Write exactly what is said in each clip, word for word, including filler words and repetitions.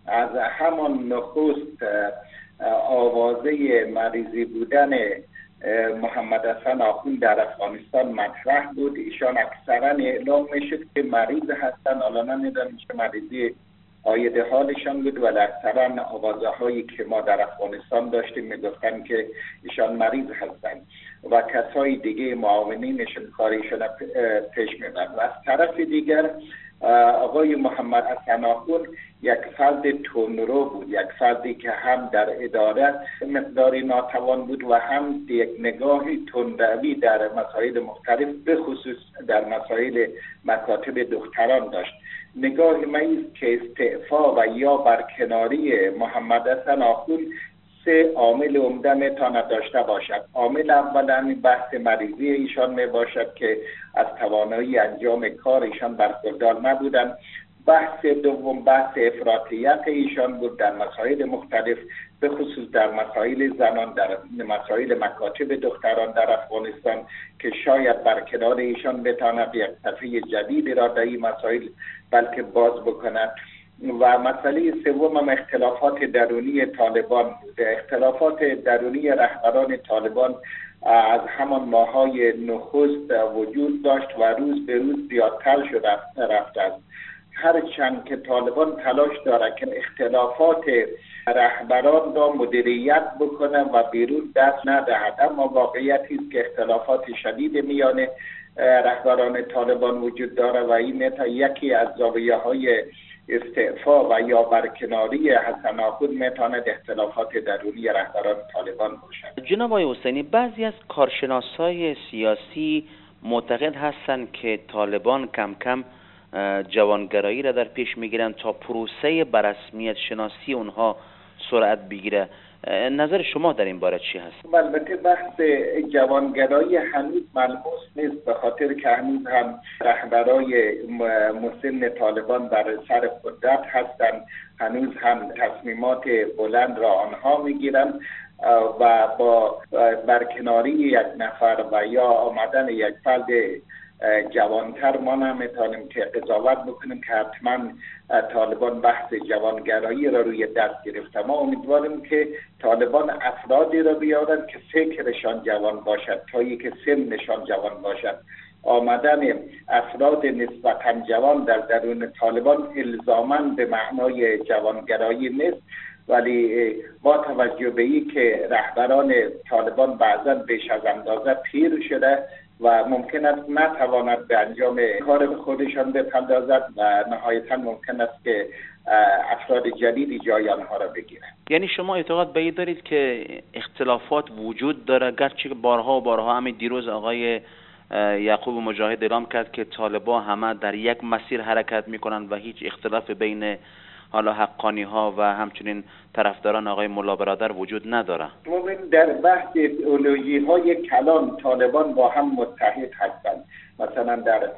از همان نخست آوازه مریضی بودن محمد حسن آخوند در افغانستان مطرح بود. ایشان اکثرا اعلام میشد که مریض هستن، حالا نمیدونم چه مریضی عاید حالشان بود، ولی اکثرا آوازه هایی که ما در افغانستان داشتیم میگفتن که ایشان مریض هستن و کسای دیگه معاونینشون کاریشون پیش میبرد. و از طرف دیگر آقای محمد حسن آخوند یک فرد تندرو بود، یک فردی که هم در اداره مقداری ناتوان بود و هم یک نگاهی تندروی در مسائل مختلف به خصوص در مسائل مکاتب دختران داشت. نگاه من است که استعفا و یا برکناری محمد حسن آخوند سه عامل عمده میتواند داشته باشد. عامل اولا بحث مریضی ایشان می باشد که از توانایی انجام کار ایشان برخوردار نبودند. بحث دوم بحث افراطیت ایشان بود در مسائل مختلف، به خصوص در مسائل زنان، در مسائل مکاتب دختران در افغانستان که شاید برکنار ایشان بتواند یک صفحه جدیدی را در این مسائل بلکه باز بکند. و مسئله سوم هم اختلافات درونی طالبان بود. اختلافات درونی رهبران طالبان از همان ماهای نخست وجود داشت و روز به روز زیادتر شده رفته است. هرچند که طالبان تلاش دارد که اختلافات رهبران را مدیریت بکنه و بیرون دست ندهد، اما واقعیتی است که اختلافات شدید میان رهبران طالبان وجود داره و این یکی از زاویه‌های استعفا و یا برکناری حسن آخوند میتواند اختلافات درونی رهبران طالبان باشد. جناب آقای حسینی، بعضی از کارشناسای سیاسی معتقد هستند که طالبان کم کم جوانگرایی را در پیش میگیرند تا پروسه بررسمیت شناسی اونها سرعت بگیره. نظر شما در این باره چی هست؟ البته بحث جوانگرایی هنوز ملموس نیست، به خاطر که هنوز هم رهبرای مسن طالبان بر سر قدرت هستند، هنوز هم تصمیمات بلند را آنها میگیرند و با برکناری یک نفر و یا آمدن یک فرد جوانتر ما نمیتونیم که قضاوت بکنیم که حتما طالبان بحث جوانگرایی را روی دست گرفته. ما امیدواریم که طالبان افرادی را بیارند که فکرشان جوان باشد تا یک سنشان جوان باشد. آمدن افراد نسبتا جوان در درون طالبان الزاماً به معنای جوانگرایی نیست، ولی با توجه به این که رهبران طالبان بعضا بیش از اندازه پیر شده و ممکن است نتواند به انجام کار خودشان بپردازد و نهایتا ممکن است که افراد جدیدی جای آنها را بگیرند. یعنی شما اعتقاد به این دارید که اختلافات وجود داره، گرچه بارها و بارها همین دیروز آقای یعقوب مجاهد اعلام کرد که طالبان همه در یک مسیر حرکت میکنند و هیچ اختلاف بین حالا حقانی ها و همچنین طرفداران آقای ملا برادر وجود نداره. ممکن در بحث ایدئولوژی های کلان طالبان با هم متحد هستند، مثلا در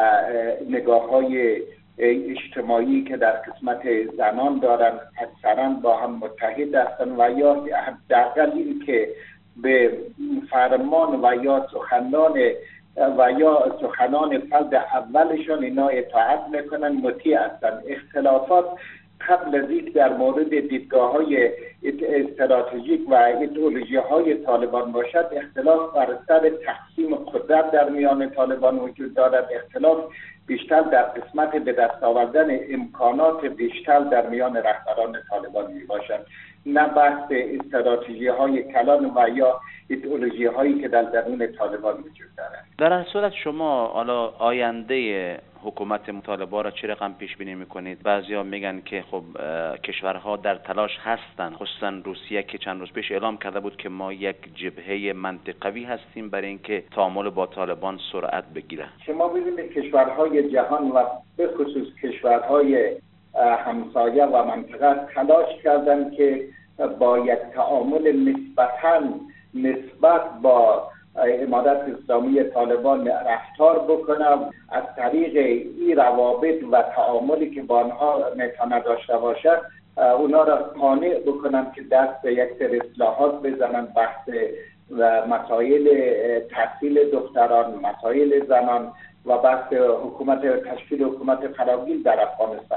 نگاه های اجتماعی که در قسمت زنان دارند اکثرا با هم متحد هستند و یا حداقل این که به فرمان و یا سخنان و یا سخنان فرد اولشان اینا اطاعت میکنن، مطیع هستند. اختلافات قبل از اینکه در مورد دیدگاه های استراتژیک و ایدئولوژی های طالبان باشد، اختلاف بر سر تقسیم قدرت در میان طالبان وجود دارد. اختلاف بیشتر در قسمت به دست آوردن امکانات بیشتر در میان رهبران طالبان می باشد، نه بحث استراتژی های کلان و یا ایدئولوژی هایی که در درون طالبان وجود دارد. در این صورت شما حالا آینده حکومت طالبان را چه رقم پیش بینی میکنید؟ بعضیا میگن که خب کشورها در تلاش هستند، خصوصا روسیه که چند روز پیش اعلام کرده بود که ما یک جبهه منطقوی هستیم برای اینکه تعامل با طالبان سرعت بگیره. شما ببینید کشورهای جهان و به خصوص کشورهای همسایه و منطقه تلاش کردند که با یک تعامل نسبتاً نسبت با امارت اسلامی طالبان رفتار بکنه، از طریق این روابط و تعاملی که با آنها میتونه داشته باشد اونا را قانع بکنن که دست به یک سری اصلاحات بزنن، بحث و مسائل تحصیل دختران، مسائل زنان و بحث حکومت تشکیل حکومت فراگیر در افغانستان.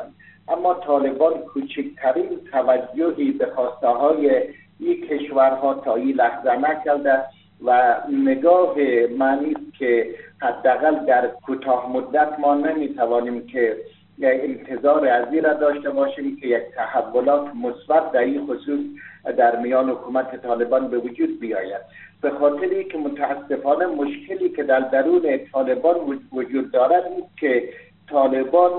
اما طالبان کوچکترین توجهی به خواسته های این کشورها تا این لحظه نکرده و نگاه معنی است که حداقل در کوتاه مدت ما نمیتوانیم که انتظار از این را داشته باشیم که یک تحولات مثبت در این خصوص در میان حکومت طالبان به وجود بیاید، به خاطری که متاسفانه مشکلی که در درون طالبان وجود دارد است که طالبان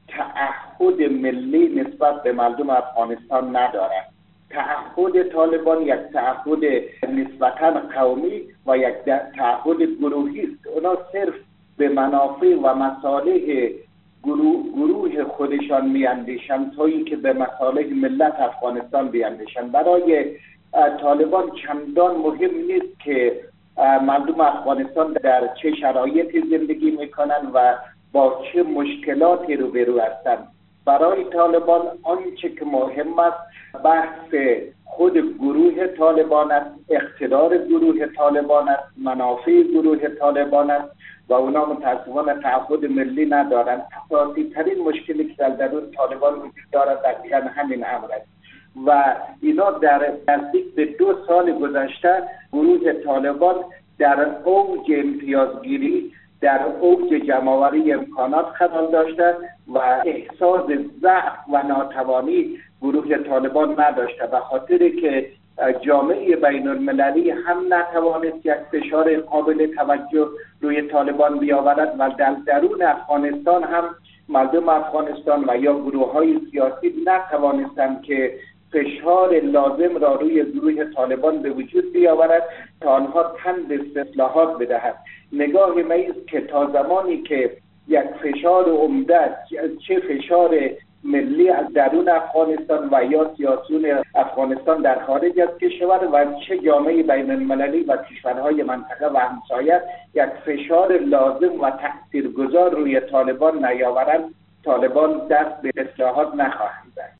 تعهد ملی نسبت به مردم افغانستان ندارد. تعهد طالبان یک تعهد نسبتاً قومی و یک تعهد گروهی است. اونا صرف به منافع و مصالح گروه, گروه خودشان میاندیشند تا اینکه به مصالح ملت افغانستان بیاندیشند. برای طالبان چندان مهم نیست که مردم افغانستان در چه شرایطی زندگی میکنند و با چه مشکلاتی روبرو هستند. برای طالبان آنچه که مهم است بحث خود گروه طالبان است، اقتدار گروه طالبان است، منافع گروه طالبان است و اونا متاسفانه تعهد ملی ندارند. اساسی ترین مشکلی که در درون طالبان وجود دارد دقیقاً همین امر است و اینا در نزدیک به دو سال گذشته گروه طالبان در اوج امتیازگیری، در اوج جمع‌آوری امکانات قرار داشته و احساس ضعف و ناتوانی گروه طالبان نداشته، به خاطری که جامعه بین المللی هم نتوانست یک فشار قابل توجه روی طالبان بیاورد و در درون افغانستان هم مردم افغانستان و یا گروه های سیاسی نتوانستند که فشار لازم را روی گروه طالبان به وجود بیاورد تا آنها تن به اصلاحات بدهد. نگاه ما است که تا زمانی که یک فشار عمده، چه فشار ملی از درون افغانستان و یا سیاسیون افغانستان در خارج از کشور و چه جامعه بین المللی و کشورهای منطقه و همسایه یک فشار لازم و تاثیرگذار روی طالبان نیاورند، طالبان دست به اصلاحات نخواهند.